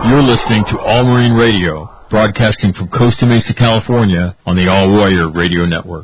You're listening to All Marine Radio, broadcasting from Costa Mesa, California, on the All Warrior Radio Network.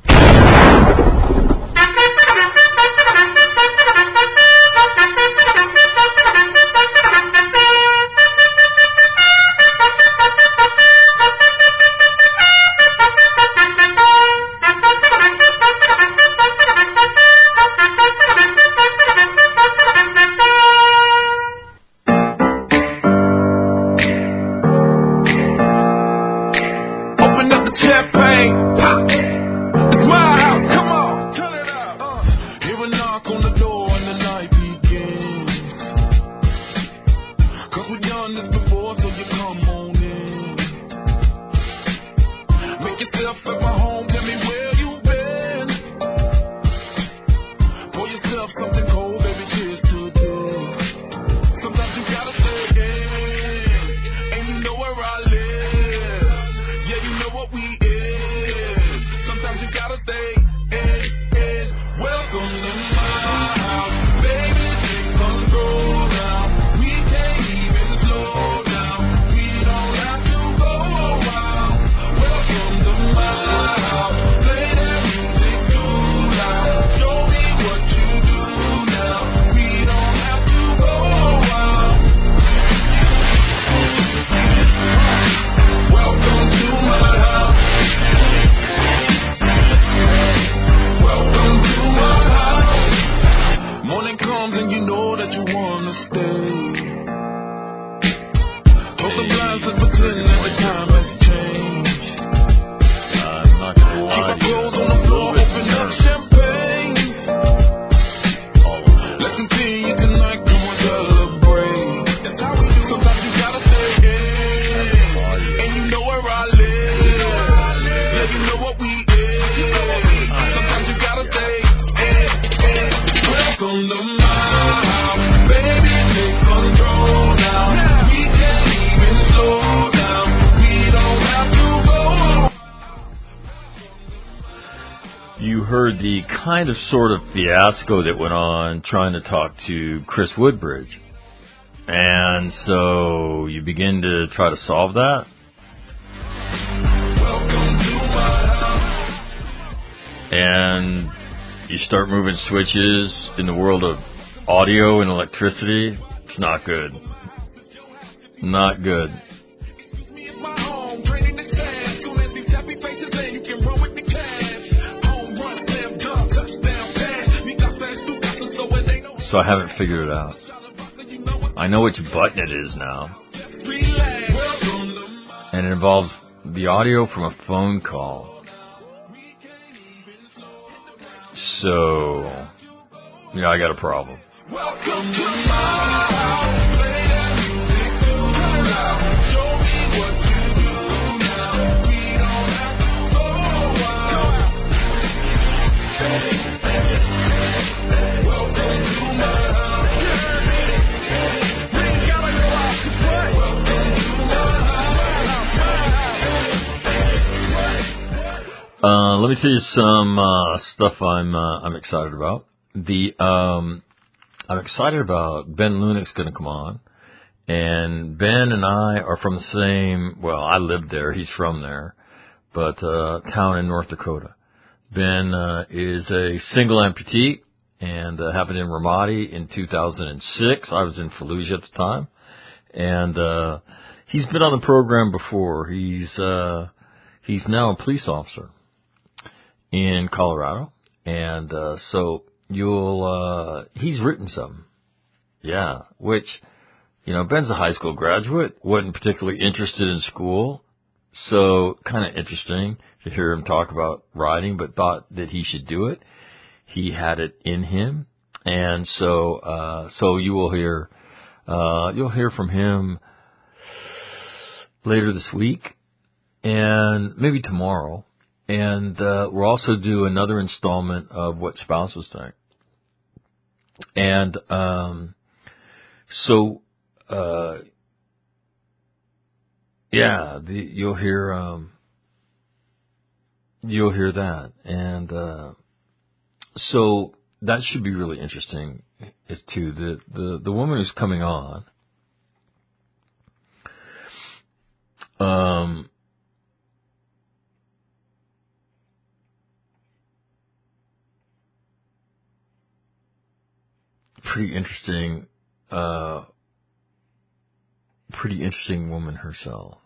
Kind of sort of fiasco that went on trying to talk to Chris Woodbridge. And so you begin to try to solve that. And you start moving switches in the world of audio and electricity. It's not good. Not good. So I haven't figured it out. I know which button it is now. And it involves the audio from a phone call. So, yeah, I got a problem. Welcome to my house. Let me tell you some stuff I'm excited about. I'm excited about Ben Lunick's going to come on, and Ben and I are from the same. Well, I lived there; he's from there, but town in North Dakota. Ben is a single amputee and happened in Ramadi in 2006. I was in Fallujah at the time, and he's been on the program before. He's now a police officer in Colorado, and so he's written something, yeah, which, Ben's a high school graduate, wasn't particularly interested in school, so kind of interesting to hear him talk about writing, but thought that he should do it. He had it in him, and so you will hear, you'll hear from him later this week, and maybe tomorrow. And we'll also do another installment of What Spouses Think. And you'll hear that. And so that should be really interesting as to the woman who's coming on pretty interesting woman herself.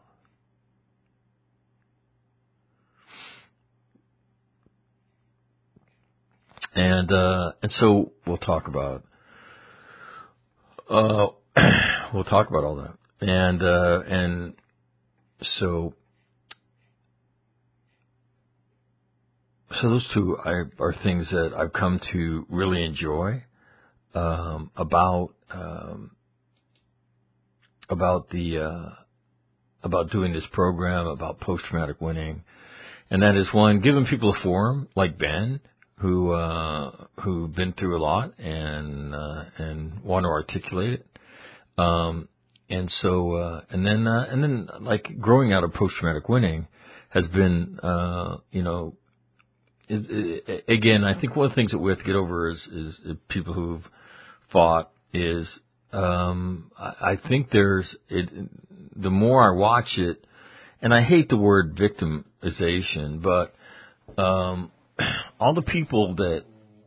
And so we'll talk about all that. And so those two are things that I've come to really enjoy about doing this program about post-traumatic winning, and that is one, giving people a forum like Ben, who've been through a lot and want to articulate it, and then like growing out of post-traumatic winning has been again, I think one of the things that we have to get over is people who've fought is I think the more I watch it, and I hate the word victimization, but all the people that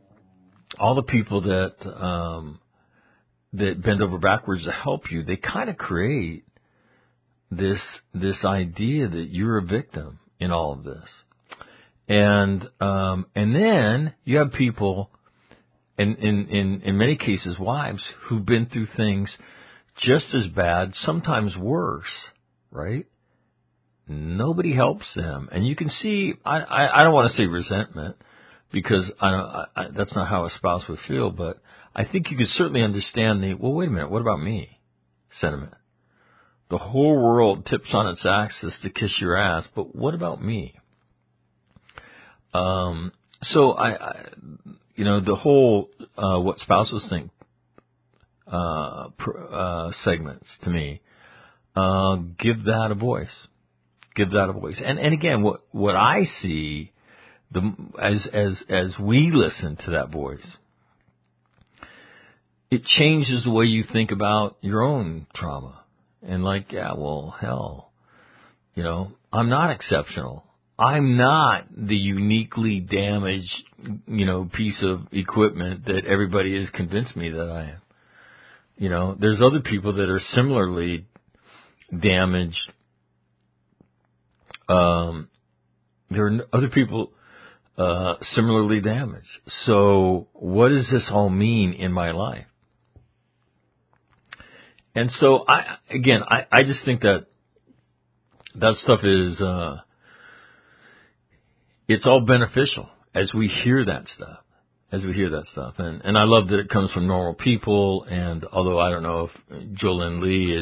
bend over backwards to help you, they kind of create this idea that you're a victim in all of this. And then you have people, in many cases, wives, who've been through things just as bad, sometimes worse, right? Nobody helps them. And you can see, I don't want to say resentment, because that's not how a spouse would feel, but I think you could certainly understand well, wait a minute, what about me sentiment. The whole world tips on its axis to kiss your ass, but what about me? So the whole what spouses think segments to me give that a voice. And again, what I see as we listen to that voice, it changes the way you think about your own trauma. And like, yeah, well, hell, I'm not exceptional. I'm not the uniquely damaged, piece of equipment that everybody has convinced me that I am. There's other people that are similarly damaged. There are other people similarly damaged. So what does this all mean in my life? And so I just think that stuff is it's all beneficial as we hear that stuff. And I love that it comes from normal people. And although I don't know if Jolynn Lee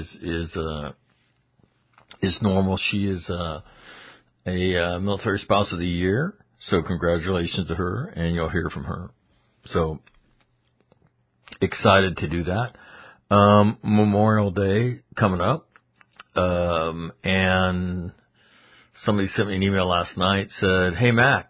is normal, she is a military spouse of the year. So congratulations to her, and you'll hear from her. So excited to do that. Memorial Day coming up, and somebody sent me an email last night, said, "Hey, Mac,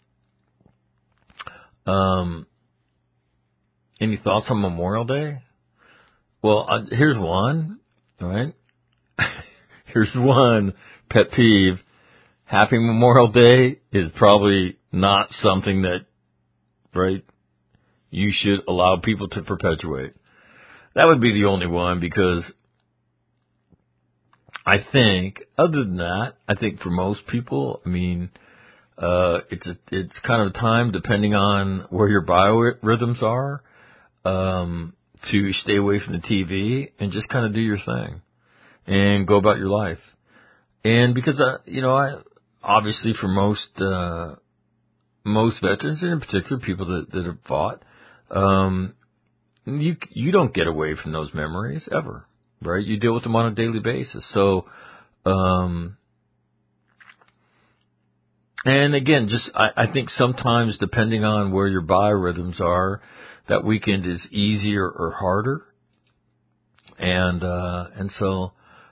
any thoughts on Memorial Day?" Well, here's one, all right? Here's one pet peeve. Happy Memorial Day is probably not something that, right, you should allow people to perpetuate. That would be the only one, because I think, other than that, I think for most people, it's kind of a time, depending on where your biorhythms are, to stay away from the TV and just kind of do your thing and go about your life. And because obviously for most veterans, and in particular people that have fought, you don't get away from those memories ever, right? You deal with them on a daily basis. So, and again, I think sometimes, depending on where your biorhythms are, that weekend is easier or harder. And so,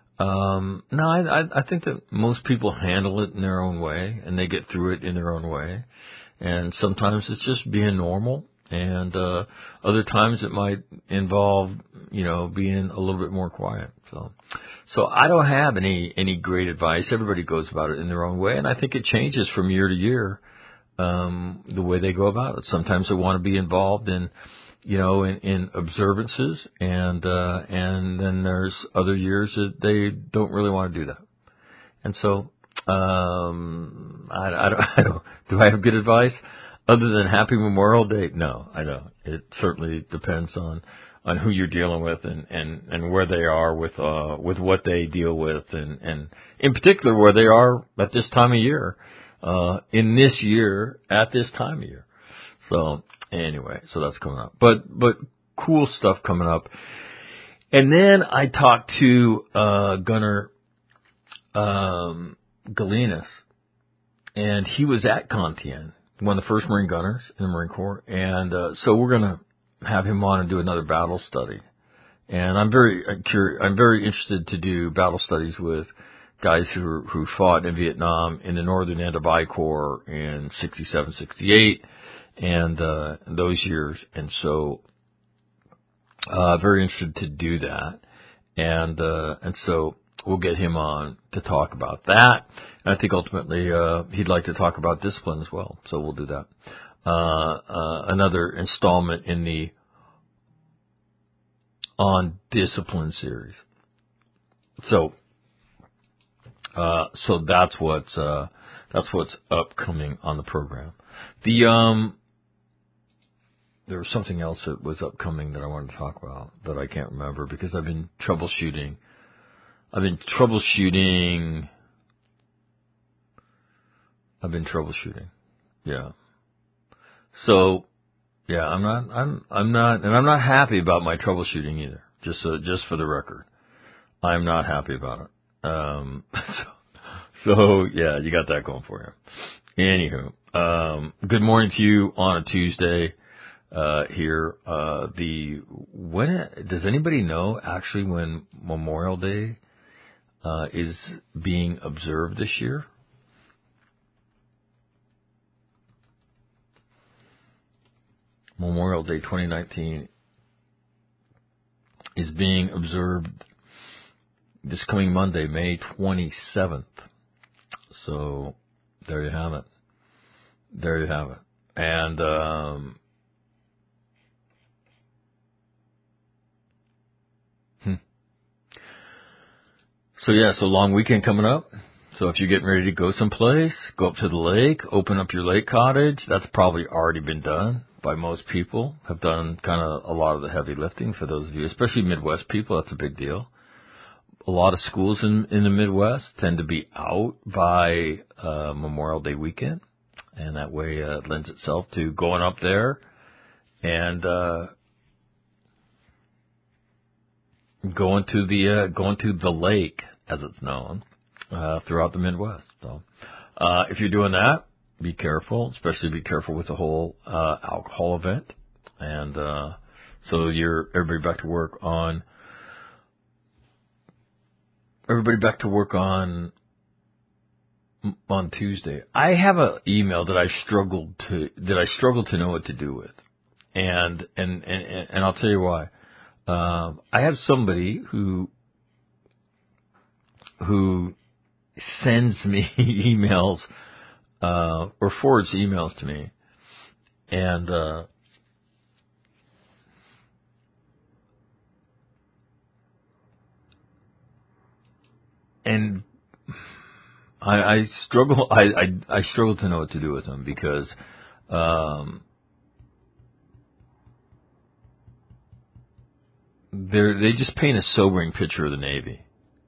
I think that most people handle it in their own way, and they get through it in their own way. And sometimes it's just being normal And other times it might involve, being a little bit more quiet. So I don't have any great advice. Everybody goes about it in their own way, and I think it changes from year to year, the way they go about it. Sometimes they want to be involved in observances, and then there's other years that they don't really want to do that. And so, I don't, do I have good advice other than Happy Memorial Day? No, I don't. It certainly depends on who you're dealing with and where they are with what they deal with, and in particular where they are at this time of year, in this year at this time of year. So anyway, so that's coming up, but cool stuff coming up. And then I talked to Gunnar Galinas, and he was at Contien, one of the first Marine gunners in the Marine Corps, and so we're gonna have him on and do another battle study. And I'm very interested to do battle studies with guys who fought in Vietnam in the northern end of I Corps in 67, 68, and those years. And so very interested to do that. And so we'll get him on to talk about that. And I think ultimately he'd like to talk about discipline as well. So we'll do that. Another installment in the On Discipline series. So that's what's upcoming on the program. There was something else that was upcoming that I wanted to talk about that I can't remember because I've been troubleshooting. Yeah. So, yeah, I'm not happy about my troubleshooting either. Just for the record, I'm not happy about it. So yeah, you got that going for you. Anywho, good morning to you on a Tuesday. Here, does anybody know actually when Memorial Day is being observed this year? Memorial Day 2019 is being observed this coming Monday, May 27th. So there you have it. And so long weekend coming up. So if you're getting ready to go someplace, go up to the lake, open up your lake cottage. That's probably already been done by most people. Have done kind of a lot of the heavy lifting for those of you, especially Midwest people. That's a big deal. A lot of schools in the Midwest tend to be out by Memorial Day weekend, and that way it lends itself to going up there and going to the lake, as it's known, throughout the Midwest. So, if you're doing that, be careful, especially be careful with the whole alcohol event. And so everybody back to work on Tuesday. I have an email that I struggled to know what to do with, and I'll tell you why. I have somebody who sends me emails or forwards emails to me, and I struggle to know what to do with them because they just paint a sobering picture of the Navy.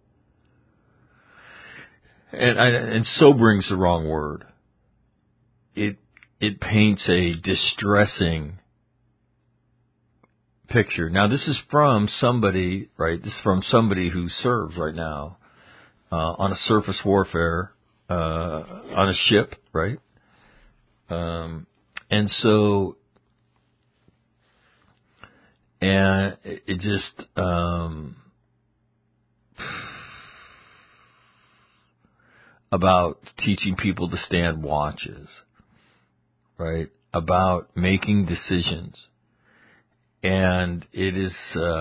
And sobering's the wrong word. It paints a distressing picture. Now this is from somebody, right? This is from somebody who serves right now on a surface warfare on a ship, right? And so, and it just about teaching people to stand watches, right? about making decisions. And it is,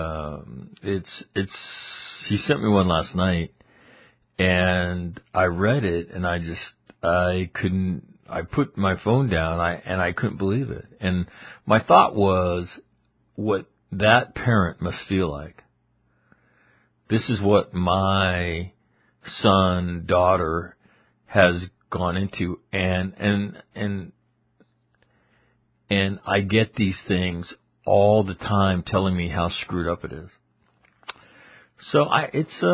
he sent me one last night, and I read it, and I put my phone down, and I couldn't believe it. And my thought was, what that parent must feel like. This is what my son, daughter has gone into, and I get these things all the time telling me how screwed up it is. So I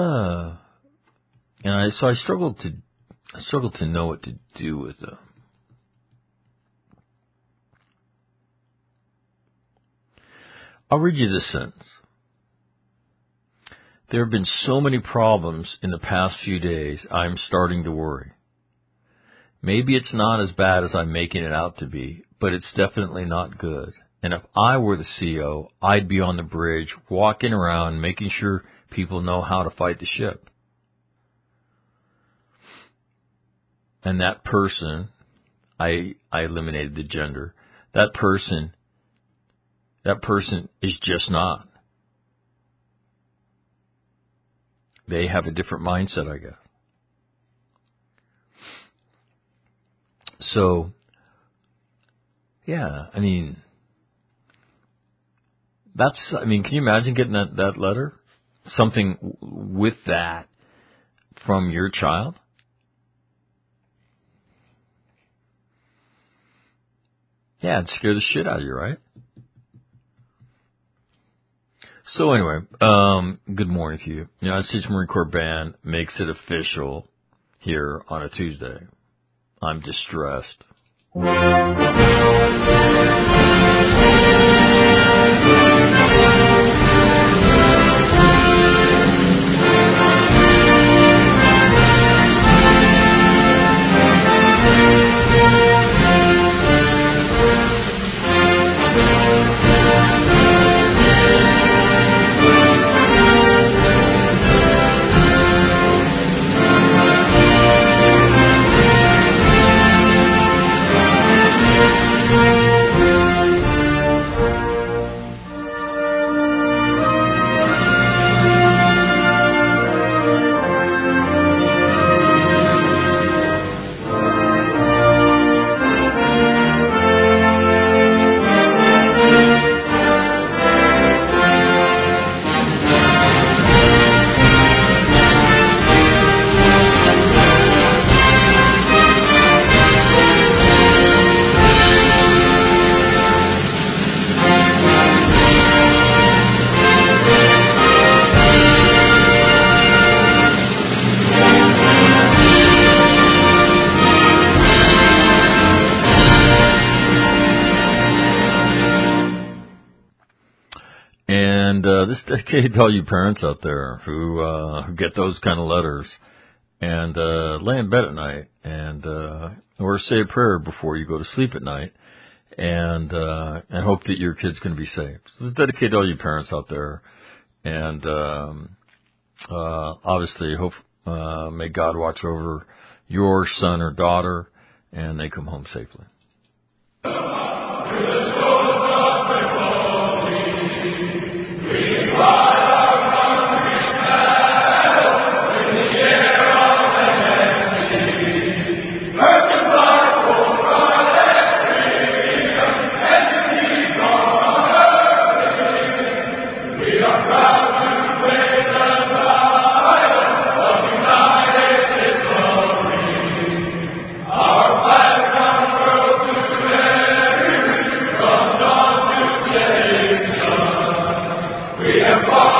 struggled to know what to do with them. I'll read you this sentence. There have been so many problems in the past few days, I'm starting to worry. Maybe it's not as bad as I'm making it out to be, but it's definitely not good. And if I were the CEO, I'd be on the bridge, walking around, making sure people know how to fight the ship. And that person, I eliminated the gender, that person is just not. They have a different mindset, I guess. So, yeah, can you imagine getting that letter? Something with that from your child? Yeah, it'd scare the shit out of you, right? So anyway, good morning to you. United States Marine Corps Band makes it official here on a Tuesday. I'm distressed. This dedicated to all you parents out there who get those kind of letters and lay in bed at night and or say a prayer before you go to sleep at night and hope that your kid's going to be saved. This is dedicated to all you parents out there, and obviously hope may God watch over your son or daughter and they come home safely. We have fought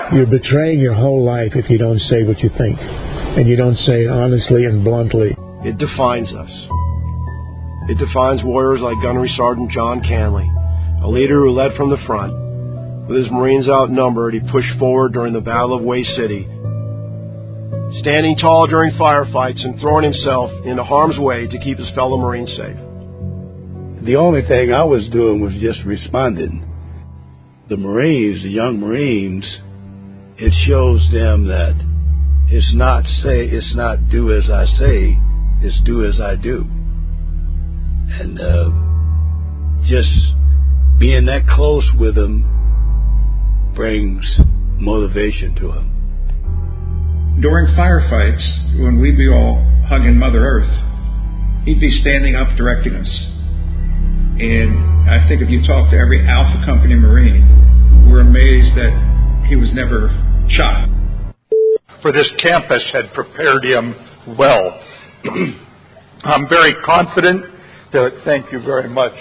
You're betraying your whole life if you don't say what you think, and you don't say it honestly and bluntly. It defines us. It defines warriors like Gunnery Sergeant John Canley, a leader who led from the front. With his Marines outnumbered, he pushed forward during the Battle of Way City, standing tall during firefights and throwing himself into harm's way to keep his fellow Marines safe. The only thing I was doing was just responding. The Marines, the young Marines, it shows them that it's not do as I say, it's do as I do. And just being that close with them brings motivation to them. During firefights, when we'd be all hugging Mother Earth, he'd be standing up directing us. And I think if you talk to every Alpha Company Marine, we're amazed that he was never shot. For this campus had prepared him well. I'm very confident that, thank you very much.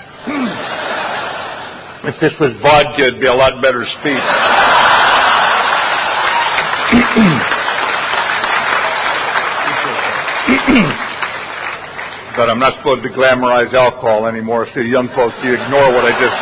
If this was vodka, it'd be a lot better speech. But I'm not supposed to glamorize alcohol anymore, so young folks, you ignore what I just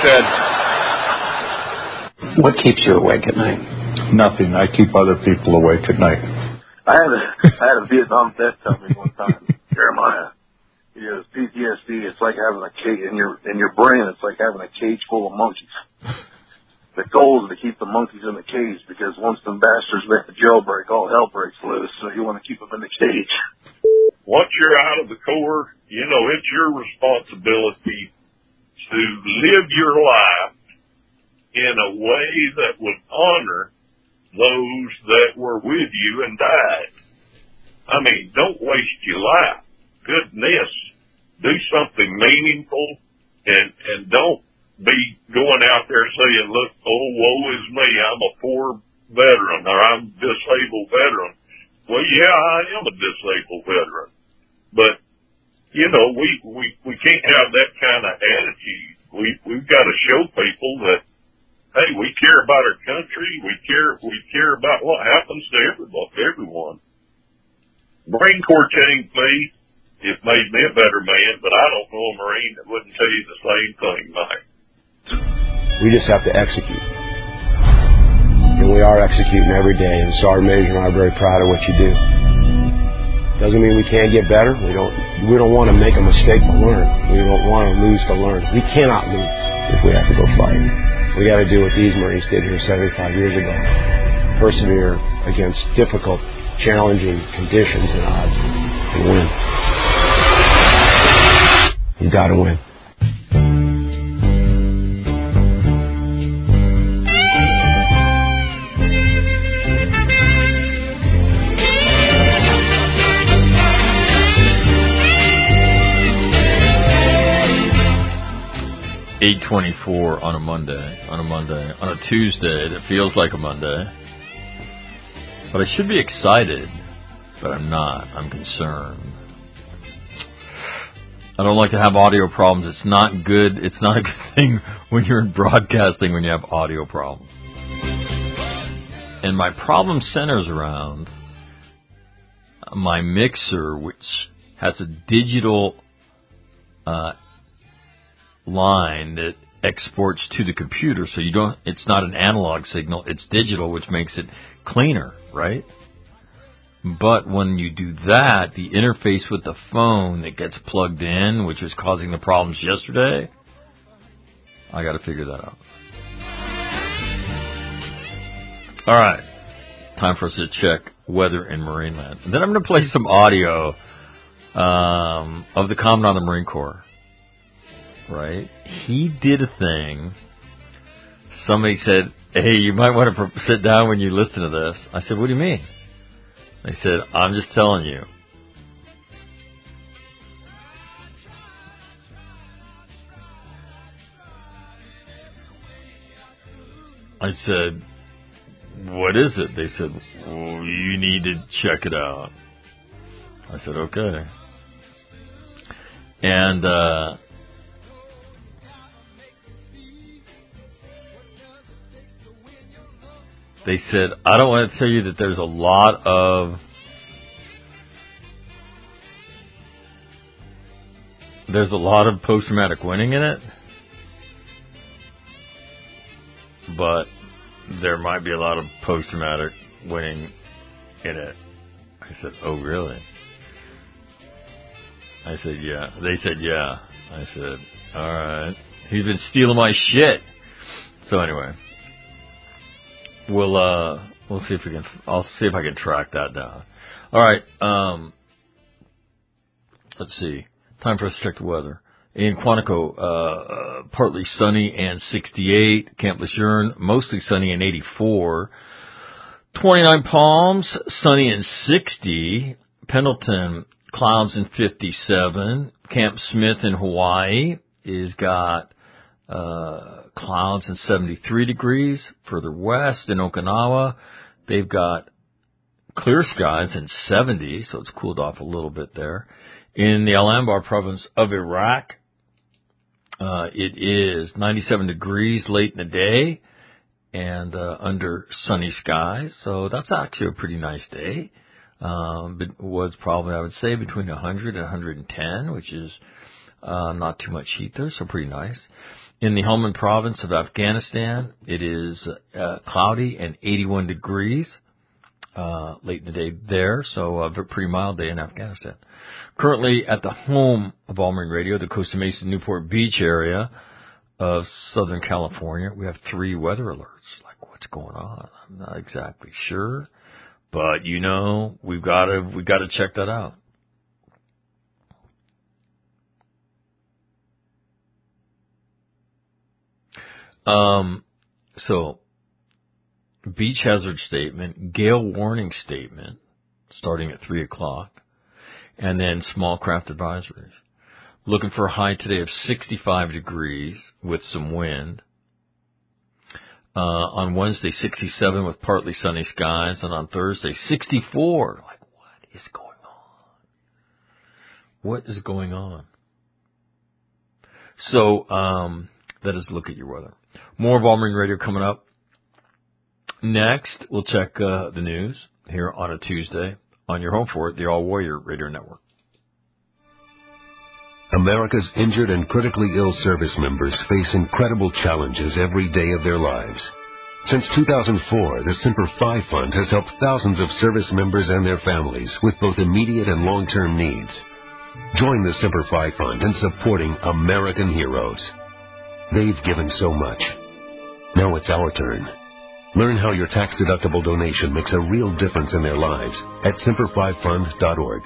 said. What keeps you awake at night? Nothing. I keep other people awake at night. I had a Vietnam vet tell me one time, Jeremiah, he goes, PTSD, it's like having a cage in your brain, it's like having a cage full of monkeys. The goal is to keep the monkeys in the cage, because once the bastards make the jailbreak, all hell breaks loose, so you want to keep them in the cage. Once you're out of the Corps, you know, it's your responsibility to live your life in a way that would honor those that were with you and died. I mean, don't waste your life. Goodness, do something meaningful, and don't be going out there saying, look, oh, woe is me, I'm a poor veteran, or I'm a disabled veteran. Well, yeah, I am a disabled veteran, but, you know, we can't have that kind of attitude. We've got to show people that, hey, we care about our country, we care about what happens to everyone. Marine Corps changed me. It made me a better man, but I don't know a Marine that wouldn't tell you the same thing, Mike. We just have to execute. And we are executing every day, and Sergeant Major and I are very proud of what you do. Doesn't mean we can't get better. We don't want to make a mistake to learn. We don't want to lose to learn. We cannot lose if we have to go fight. We got to do what these Marines did here 75 years ago. Persevere against difficult, challenging conditions and odds and win. You got to win. $8:24 on a Tuesday that feels like a Monday. But I should be excited, but I'm not. I'm concerned. I don't like to have audio problems. It's not good. It's not a good thing when you're in broadcasting when you have audio problems. And my problem centers around my mixer, which has a digital line that exports to the computer, so it's not an analog signal, it's digital, which makes it cleaner, right? But when you do that, the interface with the phone that gets plugged in, which is causing the problems yesterday, I got to figure that out. All right, time for us to check weather in Marineland. And then I'm going to play some audio of the Commandant of the Marine Corps. Right? He did a thing. Somebody said, hey, you might want to sit down when you listen to this. I said, what do you mean? They said, I'm just telling you. I said, what is it? They said, well, you need to check it out. I said, okay. And They said, I don't want to tell you that there's a lot of post-traumatic winning in it, but there might be a lot of post-traumatic winning in it. I said, oh, really? I said, yeah. They said, yeah. I said, all right. He's been stealing my shit. So anyway, we'll see if I'll see if I can track that down. All right. Let's see. Time for us to check the weather. In Quantico, partly sunny and 68. Camp Lejeune, mostly sunny and 84. 29 Palms, sunny and 60. Pendleton, clouds and 57. Camp Smith in Hawaii is got clouds and 73 degrees. Further west in Okinawa, they've got clear skies and 70, so it's cooled off a little bit there. In the Al-Anbar province of Iraq, it is 97 degrees late in the day and under sunny skies, so that's actually a pretty nice day. It was probably, I would say, between 100 and 110, which is not too much heat there, so pretty nice. In the Helmand province of Afghanistan, it is cloudy and 81 degrees late in the day there, so a pretty mild day in Afghanistan. Currently at the home of All Marine Radio, the Costa Mesa Newport Beach area of Southern California, we have 3 weather alerts. Like, what's going on? I'm not exactly sure, but we've got to check that out. So, beach hazard statement, gale warning statement, starting at 3 o'clock, and then small craft advisories. Looking for a high today of 65 degrees with some wind. On Wednesday, 67 with partly sunny skies, and on Thursday, 64. Like, what is going on? What is going on? So, that is a look at your weather. More of All Marine Radio coming up. Next, we'll check the news here on a Tuesday on your home for it, the All Warrior Radio Network. America's injured and critically ill service members face incredible challenges every day of their lives. Since 2004, the Semper Fi Fund has helped thousands of service members and their families with both immediate and long-term needs. Join the Semper Fi Fund in supporting American heroes. They've given so much. Now it's our turn. Learn how your tax-deductible donation makes a real difference in their lives at SemperFiFund.org.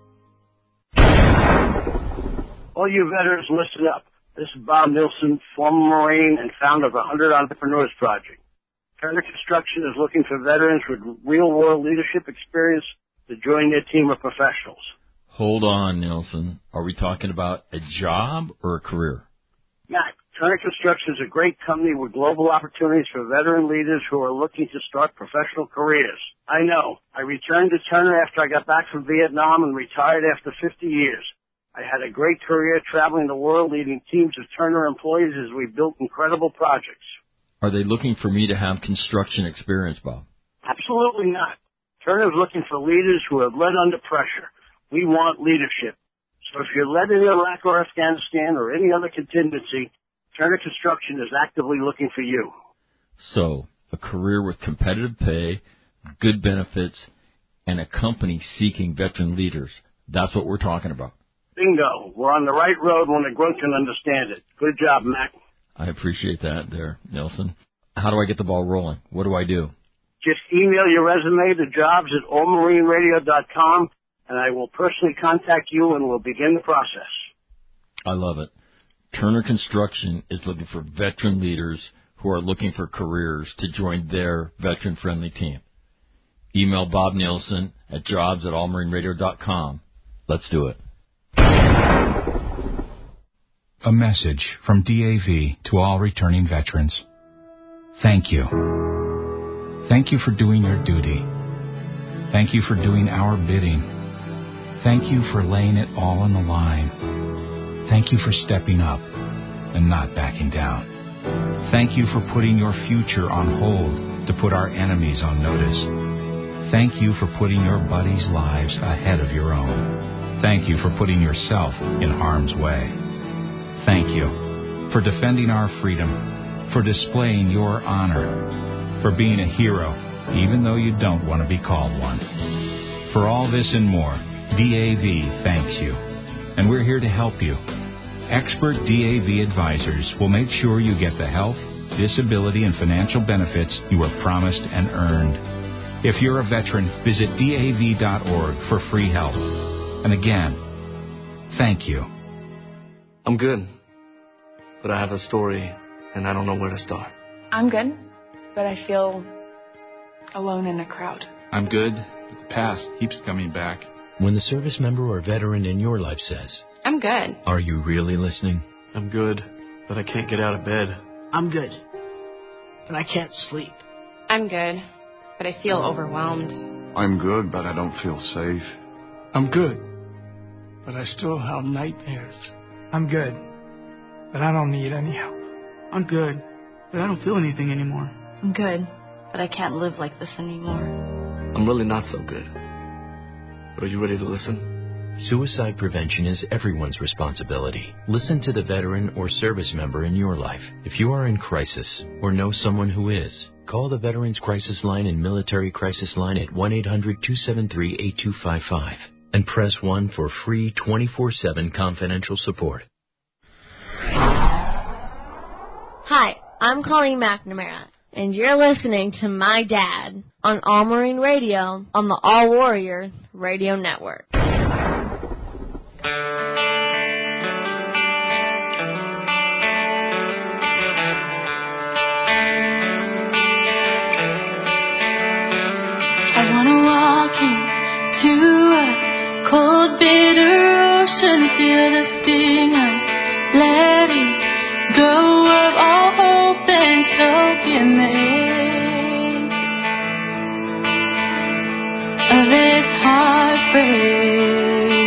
All you veterans, listen up. This is Bob Nilsson, former Marine and founder of 100 Entrepreneurs Project. Turner Construction is looking for veterans with real-world leadership experience to join their team of professionals. Hold on, Nilsson. Are we talking about a job or a career? Matt, Turner Construction is a great company with global opportunities for veteran leaders who are looking to start professional careers. I know. I returned to Turner after I got back from Vietnam and retired after 50 years. I had a great career traveling the world leading teams of Turner employees as we built incredible projects. Are they looking for me to have construction experience, Bob? Absolutely not. Turner is looking for leaders who have led under pressure. We want leadership. So if you're led in Iraq or Afghanistan or any other contingency, Turner Construction is actively looking for you. So, a career with competitive pay, good benefits, and a company seeking veteran leaders. That's what we're talking about. Bingo. We're on the right road when the grunt can understand it. Good job, Mac. I appreciate that there, Nelson. How do I get the ball rolling? What do I do? Just email your resume to jobs@allmarineradio.com, and I will personally contact you and we'll begin the process. I love it. Turner Construction is looking for veteran leaders who are looking for careers to join their veteran-friendly team. Email Bob Nielsen at jobs@allmarineradio.com. Let's do it. A message from DAV to all returning veterans. Thank you. Thank you for doing your duty. Thank you for doing our bidding. Thank you for laying it all on the line. Thank you for stepping up and not backing down. Thank you for putting your future on hold to put our enemies on notice. Thank you for putting your buddies' lives ahead of your own. Thank you for putting yourself in harm's way. Thank you for defending our freedom, for displaying your honor, for being a hero, even though you don't want to be called one. For all this and more, DAV thanks you, and we're here to help you. Expert DAV advisors will make sure you get the health, disability, and financial benefits you were promised and earned. If you're a veteran, visit DAV.org for free help. And again, thank you. I'm good, but I have a story, and I don't know where to start. I'm good, but I feel alone in a crowd. I'm good, but the past keeps coming back. When the service member or veteran in your life says, I'm good. Are you really listening? I'm good, but I can't get out of bed. I'm good, but I can't sleep. I'm good, but I feel overwhelmed. I'm good, but I don't feel safe. I'm good, but I still have nightmares. I'm good, but I don't need any help. I'm good, but I don't feel anything anymore. I'm good, but I can't live like this anymore. I'm really not so good. Are you ready to listen? Suicide prevention is everyone's responsibility. Listen to the veteran or service member in your life. If you are in crisis or know someone who is, call the Veterans Crisis Line and Military Crisis Line at 1-800-273-8255 and press 1 for free 24/7 confidential support. Hi, I'm Colleen McNamara, and you're listening to my dad on All Marine Radio on the All Warrior Radio Network. I wanna walk into a cold, bitter ocean, feel the sting of letting go of all hope and soak in the ache of this heartbreak.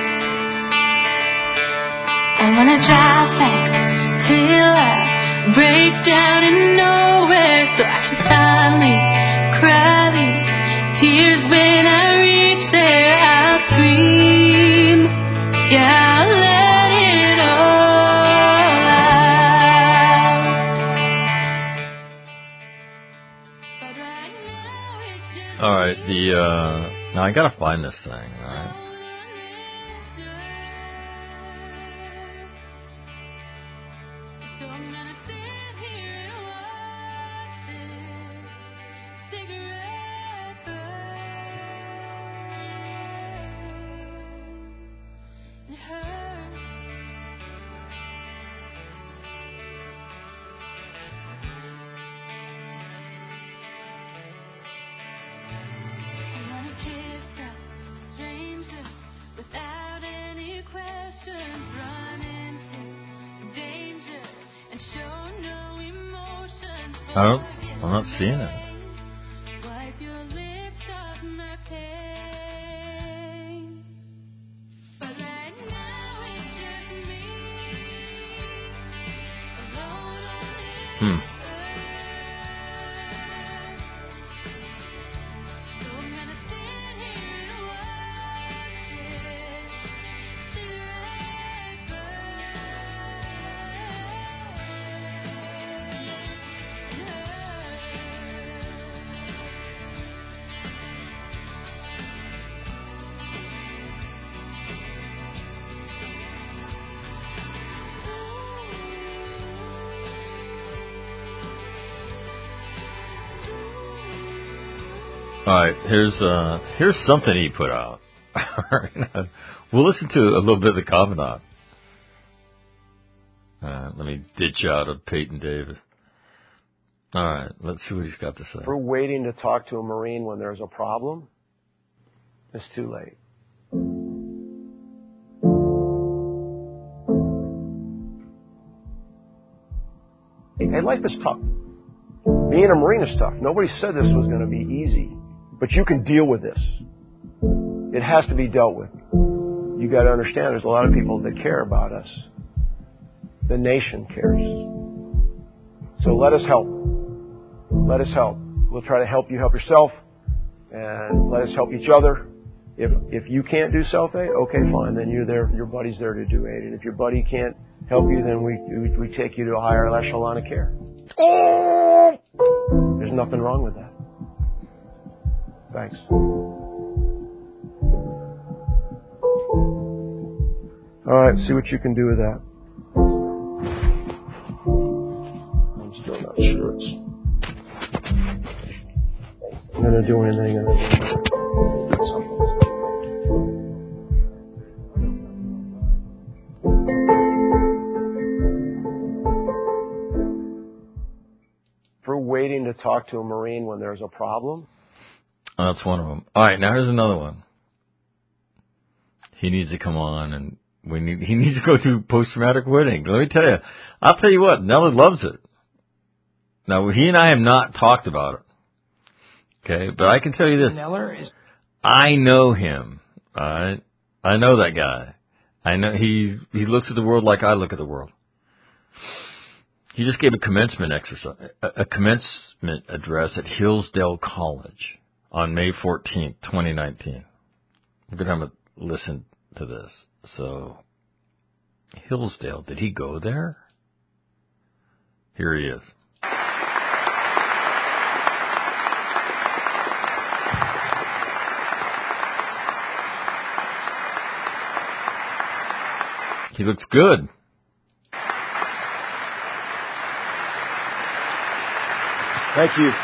I wanna drive fast till I break down in nowhere, so I can finally cry these tears. When I reach there, I'll scream. Yeah, I'll let it all out. All right, now I gotta find this thing, all right? I'm not seeing it. All right, here's something he put out. We'll listen to a little bit of the Commandant. Let me ditch out of Peyton Davis. All right, let's see what he's got to say. If we're waiting to talk to a Marine when there's a problem, it's too late. Hey, life is tough. Being a Marine is tough. Nobody said this was going to be easy. But you can deal with this. It has to be dealt with. You got to understand there's a lot of people that care about us. The nation cares. So let us help. Let us help. we'll try to help you help yourself, and let us help each other. If you can't do self-aid, okay, fine. Then you're there. Your buddy's there to do aid. And if your buddy can't help you, then we take you to a higher echelon of care. There's nothing wrong with that. Thanks. All right, see what you can do with that. I'm still not sure it's going to do anything. For waiting to talk to a Marine when there's a problem? That's one of them. All right, now here's another one. He needs to come on, and he needs to go through post-traumatic wedding. Let me tell you, I'll tell you what, Nellie loves it. Now, he and I have not talked about it. Okay, but I can tell you this. I know him. All right? I know that guy. I know he looks at the world like I look at the world. He just gave a commencement address at Hillsdale College on May 14th, 2019. We're going to have a listen to this. So, Hillsdale, did he go there? Here he is. He looks good. Thank you.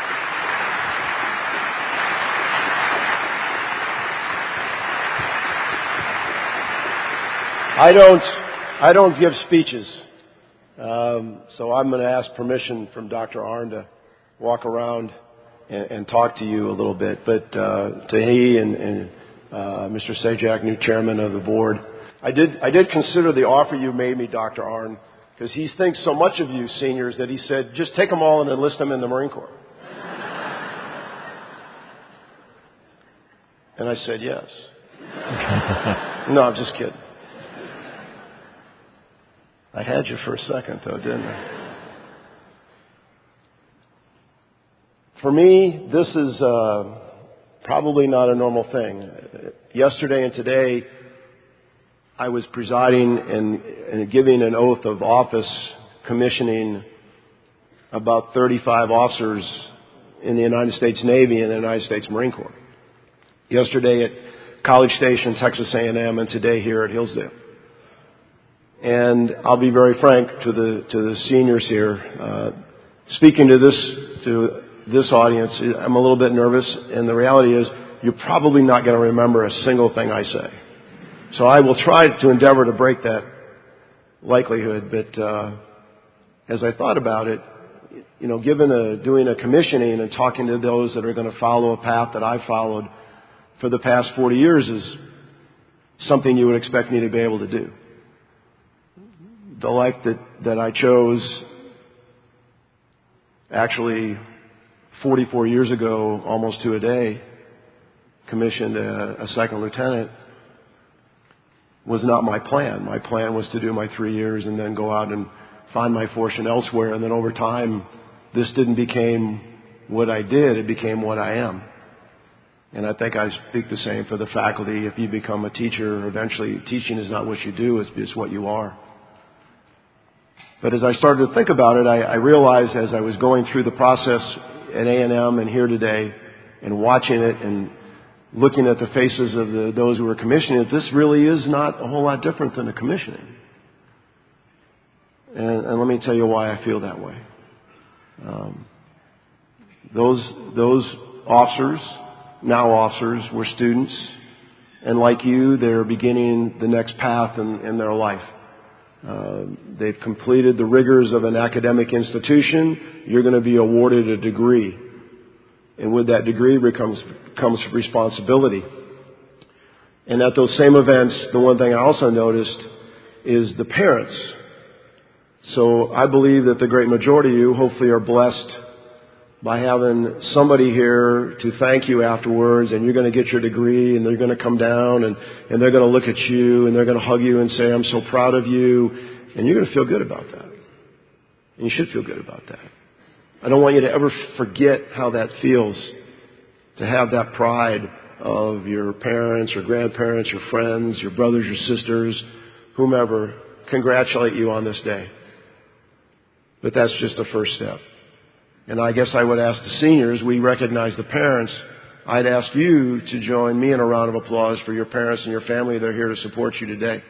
I don't give speeches, so I'm going to ask permission from Dr. Arnn to walk around and talk to you a little bit. But to he and Mr. Sajak, new chairman of the board, I did consider the offer you made me, Dr. Arnn, because he thinks so much of you seniors that he said, just take them all and enlist them in the Marine Corps. And I said yes. No, I'm just kidding. I had you for a second, though, didn't I? For me, this is probably not a normal thing. Yesterday and today, I was presiding and giving an oath of office, commissioning about 35 officers in the United States Navy and the United States Marine Corps. Yesterday at College Station, Texas A&M, and today here at Hillsdale. And I'll be very frank to the seniors here. Speaking to this audience, I'm a little bit nervous, and the reality is you're probably not going to remember a single thing I say. So I will try to endeavor to break that likelihood. But as I thought about it, doing a commissioning and talking to those that are going to follow a path that I've followed for the past 40 years is something you would expect me to be able to do. The life that I chose actually 44 years ago, almost to a day, commissioned a second lieutenant, was not my plan. My plan was to do my 3 years and then go out and find my fortune elsewhere. And then over time, this didn't become what I did. It became what I am. And I think I speak the same for the faculty. If you become a teacher, eventually teaching is not what you do, it's what you are. But as I started to think about it, I realized as I was going through the process at A&M and here today and watching it and looking at the faces of those who were commissioning it, this really is not a whole lot different than a commissioning. And let me tell you why I feel that way. Those officers, now officers, were students, and like you, they're beginning the next path in their life. They've completed the rigors of an academic institution. You're going to be awarded a degree. And with that degree comes responsibility. And at those same events, the one thing I also noticed is the parents. So I believe that the great majority of you hopefully are blessed by having somebody here to thank you afterwards, and you're going to get your degree, and they're going to come down, and they're going to look at you, and they're going to hug you and say, I'm so proud of you, and you're going to feel good about that. And you should feel good about that. I don't want you to ever forget how that feels to have that pride of your parents or grandparents, your friends, your brothers, your sisters, whomever, congratulate you on this day. But that's just a first step. And I guess I would ask the seniors, we recognize the parents, I'd ask you to join me in a round of applause for your parents and your family that are here to support you today.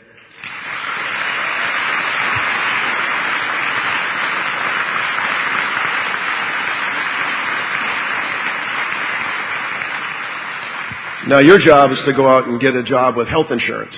Now your job is to go out and get a job with health insurance.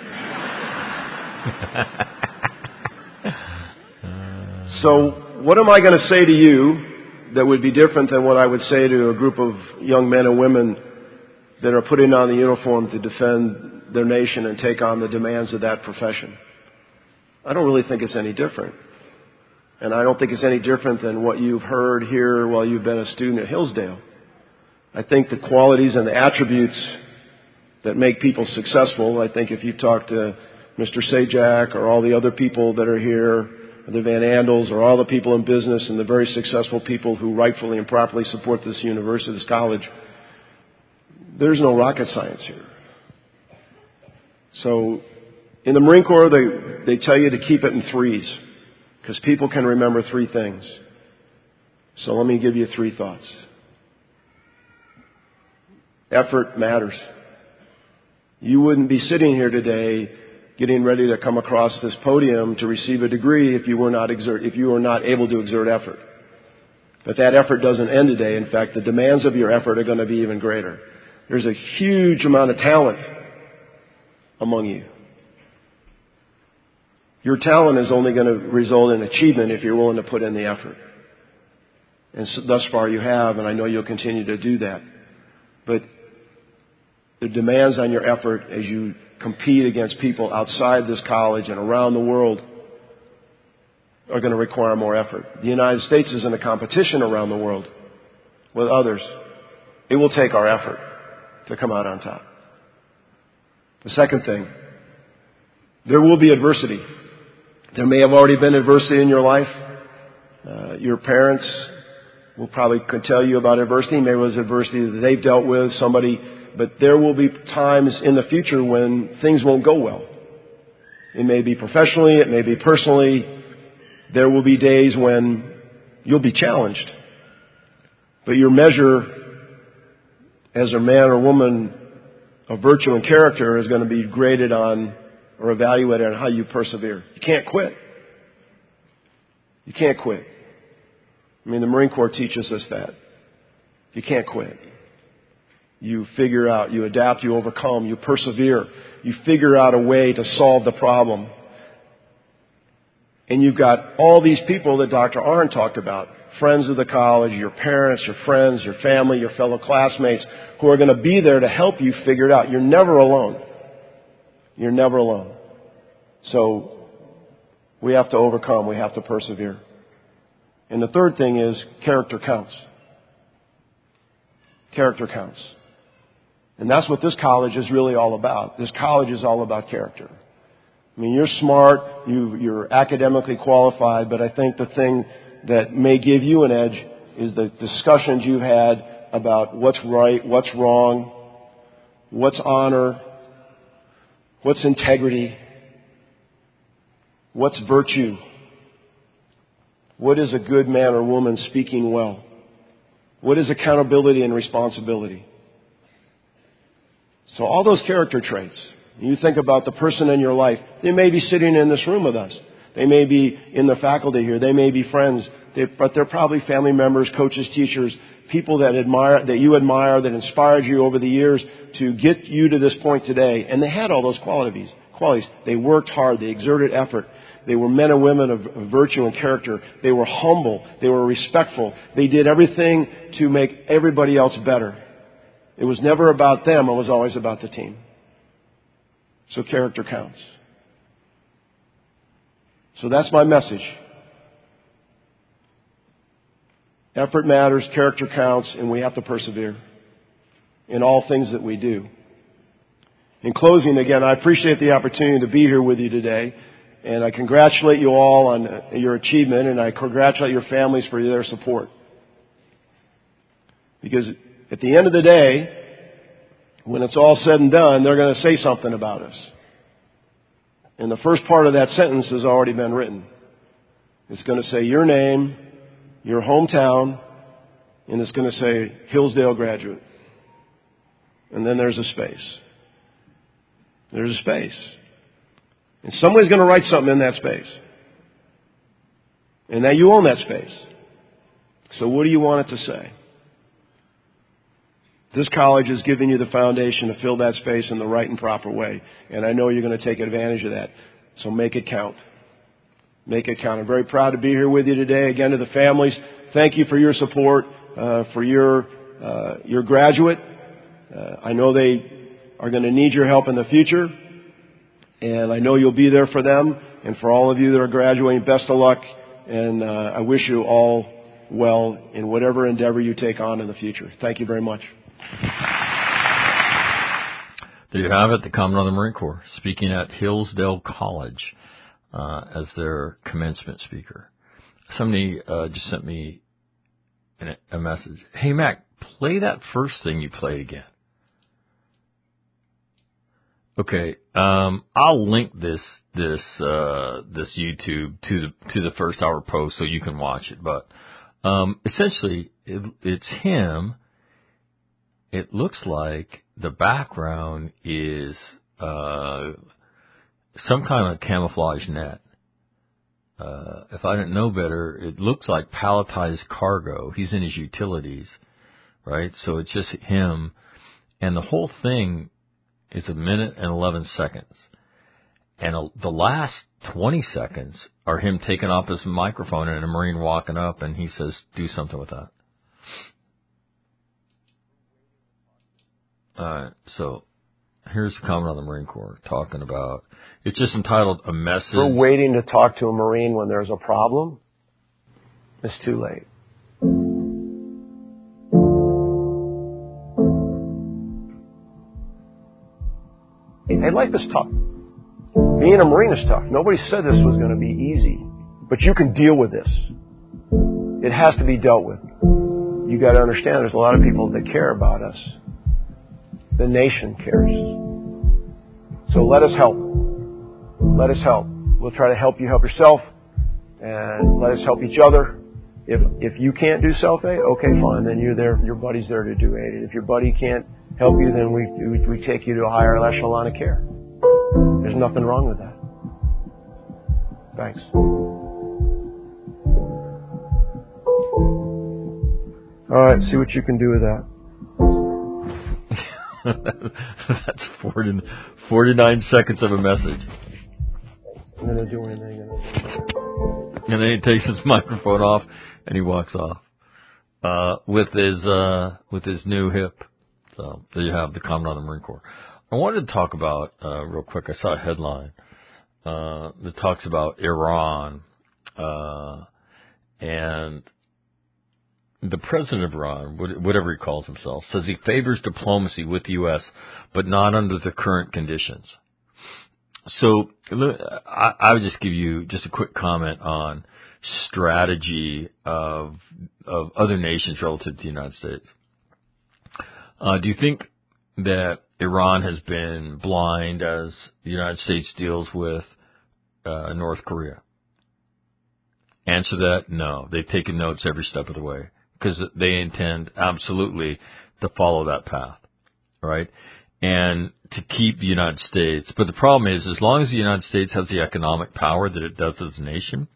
So what am I going to say to you that would be different than what I would say to a group of young men and women that are putting on the uniform to defend their nation and take on the demands of that profession? I don't really think it's any different. And I don't think it's any different than what you've heard here while you've been a student at Hillsdale. I think the qualities and the attributes that make people successful, I think if you talk to Mr. Sajak or all the other people that are here, or the Van Andels or all the people in business and the very successful people who rightfully and properly support this university, this college, there's no rocket science here. So in the Marine Corps, they tell you to keep it in threes because people can remember three things. So let me give you three thoughts. Effort matters. You wouldn't be sitting here today getting ready to come across this podium to receive a degree if you were not able to exert effort. But that effort doesn't end today. In fact, the demands of your effort are going to be even greater. There's a huge amount of talent among you. Your talent is only going to result in achievement if you're willing to put in the effort. And so thus far you have, and I know you'll continue to do that. But the demands on your effort as you compete against people outside this college and around the world are going to require more effort. The United States is in a competition around the world with others. It will take our effort to come out on top. The second thing, there will be adversity. There may have already been adversity in your life. Your parents will probably could tell you about adversity. Maybe it was adversity that they've dealt with, somebody. But there will be times in the future when things won't go well. It may be professionally, it may be personally. There will be days when you'll be challenged. But your measure as a man or woman of virtue and character is going to be graded on or evaluated on how you persevere. You can't quit. You can't quit. I mean, the Marine Corps teaches us that. You can't quit. You figure out, you adapt, you overcome, you persevere. You figure out a way to solve the problem. And you've got all these people that Dr. Arnn talked about, friends of the college, your parents, your friends, your family, your fellow classmates, who are going to be there to help you figure it out. You're never alone. You're never alone. So we have to overcome. We have to persevere. And the third thing is character counts. Character counts. And that's what this college is really all about. This college is all about character. I mean, you're smart, you're academically qualified, but I think the thing that may give you an edge is the discussions you've had about what's right, what's wrong, what's honor, what's integrity, what's virtue, what is a good man or woman speaking well, what is accountability and responsibility. So all those character traits, you think about the person in your life, they may be sitting in this room with us. They may be in the faculty here. They may be friends. But they're probably family members, coaches, teachers, people that you admire, that inspired you over the years to get you to this point today. And they had all those qualities. They worked hard. They exerted effort. They were men and women of virtue and character. They were humble. They were respectful. They did everything to make everybody else better. It was never about them. It was always about the team. So character counts. So that's my message. Effort matters, character counts, and we have to persevere in all things that we do. In closing, again, I appreciate the opportunity to be here with you today, and I congratulate you all on your achievement, and I congratulate your families for their support. Because at the end of the day, when it's all said and done, they're going to say something about us. And the first part of that sentence has already been written. It's going to say your name, your hometown, and it's going to say Hillsdale graduate. And then there's a space. There's a space. And somebody's going to write something in that space. And now you own that space. So what do you want it to say? This college is giving you the foundation to fill that space in the right and proper way. And I know you're going to take advantage of that. So make it count. Make it count. I'm very proud to be here with you today. Again, to the families, thank you for your support, for your graduate. I know they are going to need your help in the future. And I know you'll be there for them. And for all of you that are graduating, best of luck. And I wish you all well in whatever endeavor you take on in the future. Thank you very much. There you have it, the Commandant of the Marine Corps speaking at Hillsdale College as their commencement speaker. Somebody just sent me a message. Hey, Mac, play that first thing you played again. Okay, I'll link this YouTube to the first hour post so you can watch it. But essentially, it's him. It looks like the background is some kind of camouflage net. If I didn't know better, it looks like palletized cargo. He's in his utilities, right? So it's just him, and the whole thing is 1 minute and 11 seconds. And the last 20 seconds are him taking off his microphone and a Marine walking up, and he says, do something with that. All right, so here's the Commandant of the Marine Corps talking about, it's just entitled A Message. We're waiting to talk to a Marine when there's a problem. It's too late. Hey, life is tough. Being a Marine is tough. Nobody said this was going to be easy. But you can deal with this. It has to be dealt with. You got to understand there's a lot of people that care about us. The nation cares. So let us help. Let us help. We'll try to help you help yourself. And let us help each other. If you can't do self-aid, okay, fine. Then you're there. Your buddy's there to do aid. If your buddy can't help you, then we take you to a higher echelon of care. There's nothing wrong with that. Thanks. All right, see what you can do with that. That's 49 seconds of a message. I'm going to do anything. And then he takes his microphone off and he walks off with his new hip. So there you have the Commandant of the Marine Corps. I wanted to talk about real quick. I saw a headline that talks about Iran and the president of Iran, whatever he calls himself, says he favors diplomacy with the U.S., but not under the current conditions. So I would just give you just a quick comment on strategy of other nations relative to the United States. Do you think that Iran has been blind as the United States deals with North Korea? Answer that, no. They've taken notes every step of the way because they intend absolutely to follow that path, right? And to keep the United States. But the problem is, as long as the United States has the economic power that it does as a nation,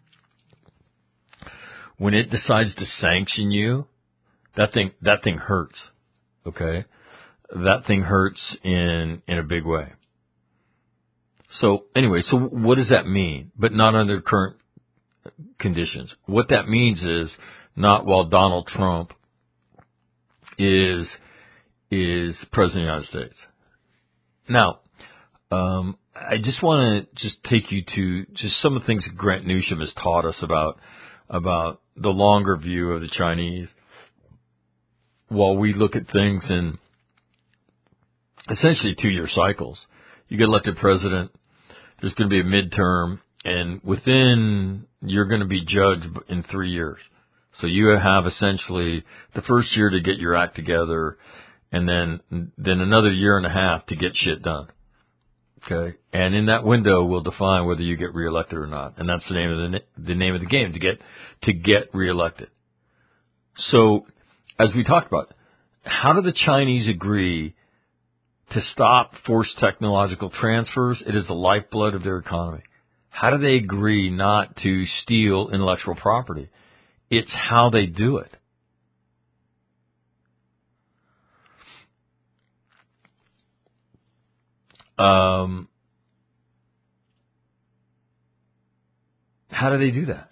when it decides to sanction you, that thing hurts. Okay? That thing hurts in a big way. So anyway, so what does that mean? But not under current conditions. What that means is not while Donald Trump is president of the United States. Now, I just want to just take you to just some of the things that Grant Newsham has taught us about the longer view of the Chinese. While we look at things in essentially 2-year cycles, you get elected president, there's going to be a midterm, and you're going to be judged in 3 years. So you have essentially the first year to get your act together, and then another year and a half to get shit done. Okay, and in that window will define whether you get reelected or not, and that's the name of the game, to get reelected. So, as we talked about, how do the Chinese agree to stop forced technological transfers? It is the lifeblood of their economy. How do they agree not to steal intellectual property? It's how they do it. How do they do that?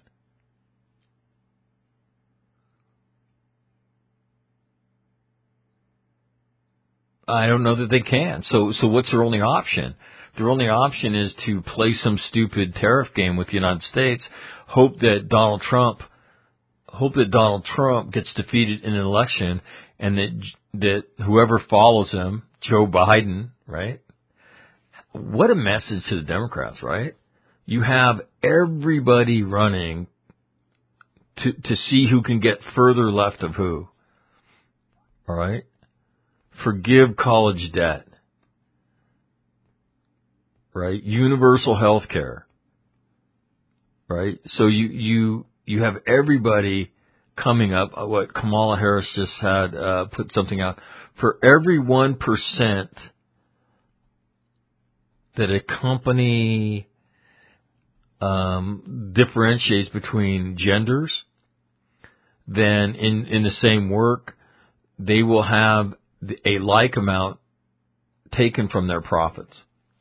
I don't know that they can. So what's their only option? Their only option is to play some stupid tariff game with the United States, hope that Donald Trump gets defeated in an election, and that whoever follows him, Joe Biden, right? What a message to the Democrats, right? You have everybody running to see who can get further left of who. All right? Forgive college debt. Right? Universal health care. Right? So you have everybody coming up. What Kamala Harris just had put something out. For every 1% that a company differentiates between genders, then in the same work, they will have a like amount taken from their profits.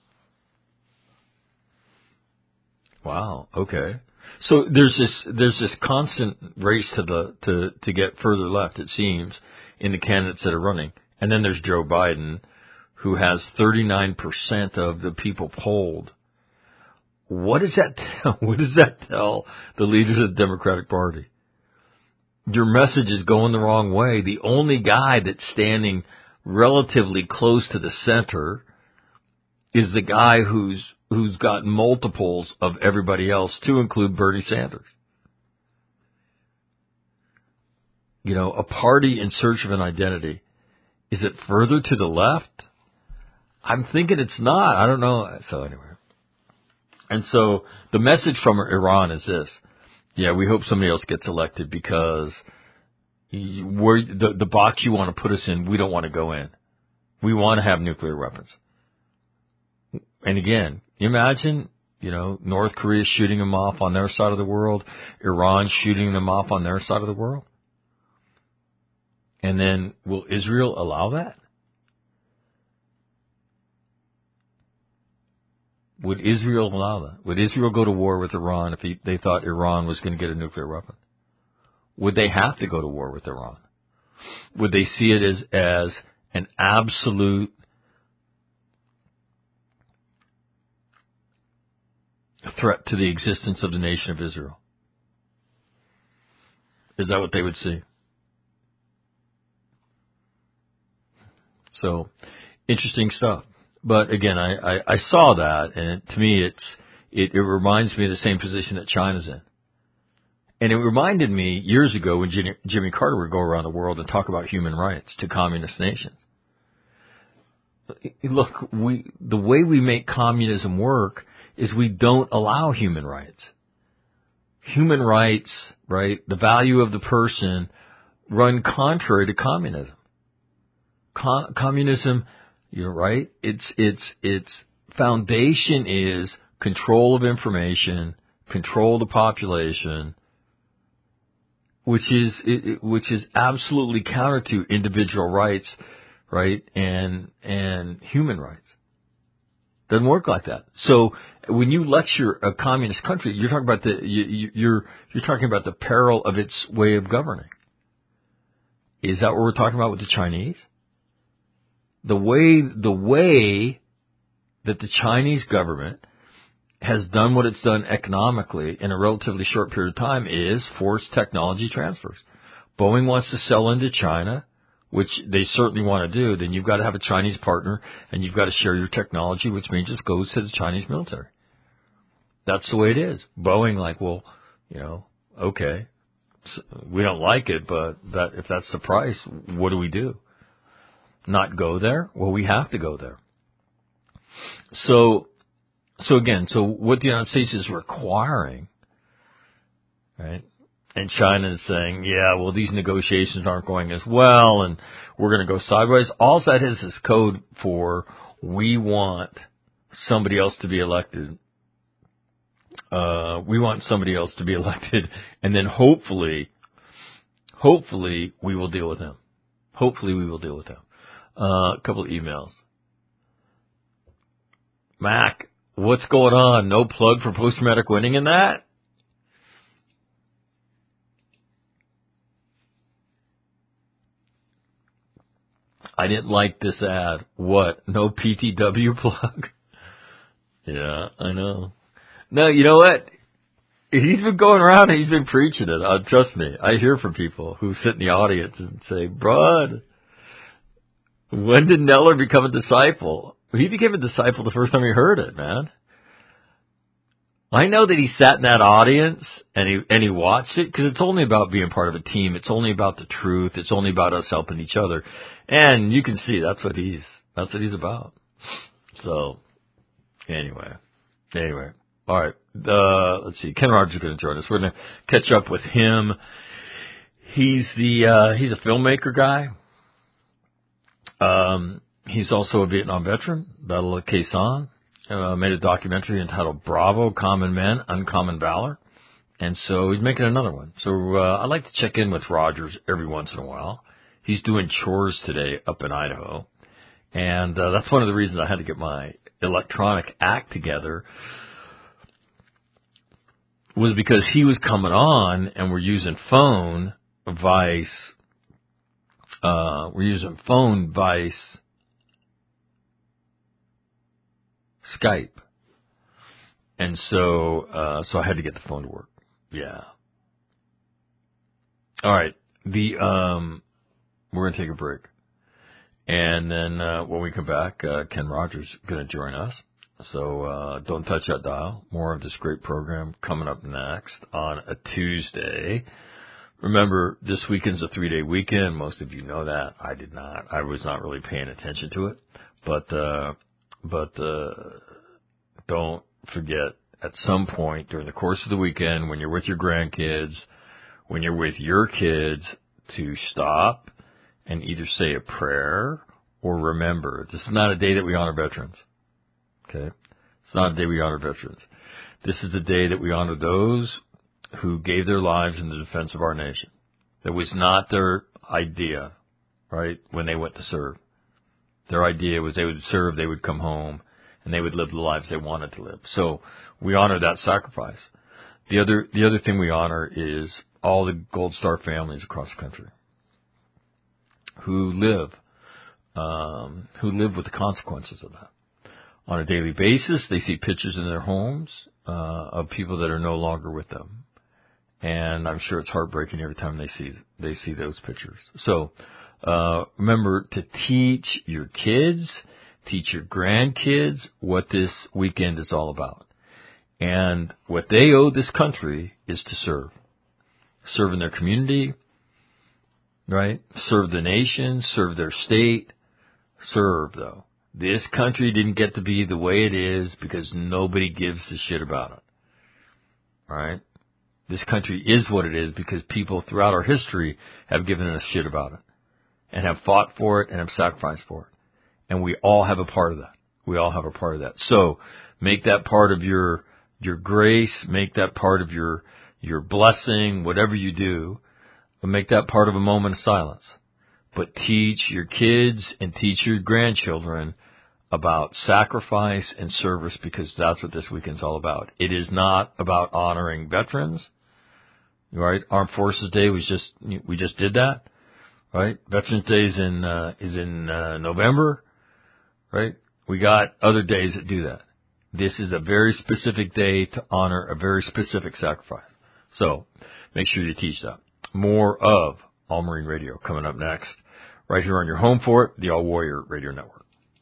Wow. Okay. So there's this constant race to get further left, it seems, in the candidates that are running. And then there's Joe Biden, who has 39% of the people polled. What does that tell the leaders of the Democratic Party? Your message is going the wrong way. The only guy that's standing relatively close to the center is the guy who's got multiples of everybody else, to include Bernie Sanders. You know, a party in search of an identity. Is it further to the left? I'm thinking it's not. I don't know. So anyway. And so the message from Iran is this. Yeah, we hope somebody else gets elected because the box you want to put us in, we don't want to go in. We want to have nuclear weapons. And again, imagine, North Korea shooting them off on their side of the world, Iran shooting them off on their side of the world. And then will Israel allow that? Would Israel allow that? Would Israel go to war with Iran if they thought Iran was going to get a nuclear weapon? Would they have to go to war with Iran? Would they see it as an absolute threat to the existence of the nation of Israel? Is that what they would see? So, interesting stuff. But again, I saw that, and to me, it reminds me of the same position that China's in. And it reminded me years ago when Jimmy Carter would go around the world and talk about human rights to communist nations. Look, the way we make communism work is we don't allow human rights. Human rights, right, the value of the person, run contrary to communism. Communism, you're right, its foundation is control of information, control of the population, which is absolutely counter to individual rights, right, and human rights. Doesn't work like that. So when you lecture a communist country, you're talking about you're talking about the peril of its way of governing. Is that what we're talking about with the Chinese? The way that the Chinese government has done what it's done economically in a relatively short period of time is forced technology transfers. Boeing wants to sell into China, which they certainly want to do. Then you've got to have a Chinese partner, and you've got to share your technology, which means it goes to the Chinese military. That's the way it is. Boeing, okay. we don't like it, but if that's the price, what do? Not go there? Well, we have to go there. So what the United States is requiring, right? And China is saying, yeah, well, these negotiations aren't going as well, and we're going to go sideways. All that is code for we want somebody else to be elected. We want somebody else to be elected, and then hopefully we will deal with them. Hopefully we will deal with them. A couple of emails. Mac, what's going on? No plug for post-traumatic winning in that? I didn't like this ad. What? No PTW plug? Yeah, I know. No, you know what? He's been going around and he's been preaching it. Trust me, I hear from people who sit in the audience and say, Brad, when did Neller become a disciple? He became a disciple the first time he heard it, man. I know that he sat in that audience and he watched it because it's only about being part of a team. It's only about the truth. It's only about us helping each other. And you can see that's what he's about. So anyway. All right. Let's see. Ken Rogers is going to join us. We're going to catch up with him. He's a filmmaker guy. He's also a Vietnam veteran, Battle of Khe Sanh. Made a documentary entitled Bravo, Common Men, Uncommon Valor. And so he's making another one. So I like to check in with Rogers every once in a while. He's doing chores today up in Idaho. And that's one of the reasons I had to get my electronic act together, was because he was coming on and we're using phone vice Skype. And so I had to get the phone to work. Yeah. All right. We're going to take a break. And then, when we come back, Ken Rogers is going to join us. So, don't touch that dial. More of this great program coming up next on a Tuesday. Remember, this weekend's a 3-day weekend. Most of you know that. I did not. I was not really paying attention to it. But don't forget, at some point during the course of the weekend, when you're with your grandkids, when you're with your kids, to stop and either say a prayer or remember. This is not a day that we honor veterans. Okay? It's not a day we honor veterans. This is the day that we honor those who gave their lives in the defense of our nation. That was not their idea, right, when they went to serve. Their idea was they would serve, they would come home, and they would live the lives they wanted to live. So we honor that sacrifice. The other thing we honor is all the Gold Star families across the country who live with the consequences of that. On a daily basis, they see pictures in their homes of people that are no longer with them. And I'm sure it's heartbreaking every time they see those pictures. So remember to teach your kids, teach your grandkids what this weekend is all about. And what they owe this country is to serve. Serve in their community, right? Serve the nation, serve their state. Serve, though. This country didn't get to be the way it is because nobody gives a shit about it. Right? This country is what it is because people throughout our history have given us shit about it and have fought for it and have sacrificed for it. And we all have a part of that. We all have a part of that. So make that part of your grace, make that part of your blessing, whatever you do, but make that part of a moment of silence. But teach your kids and teach your grandchildren about sacrifice and service because that's what this weekend's all about. It is not about honoring veterans, right? Armed Forces Day we just did that, right? Veterans Day is in November, right? We got other days that do that. This is a very specific day to honor a very specific sacrifice. So make sure you teach that. More of All Marine Radio coming up next, right here on your home for it, the All Warrior Radio Network.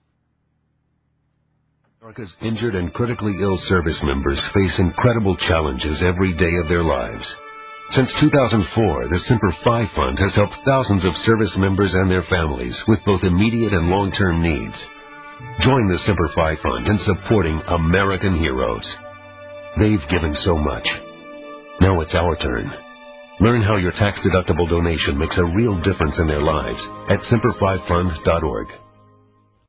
America's injured and critically ill service members face incredible challenges every day of their lives. Since 2004, the Semper Fi Fund has helped thousands of service members and their families with both immediate and long-term needs. Join the Semper Fi Fund in supporting American heroes. They've given so much. Now it's our turn. Learn how your tax-deductible donation makes a real difference in their lives at semperfifund.org.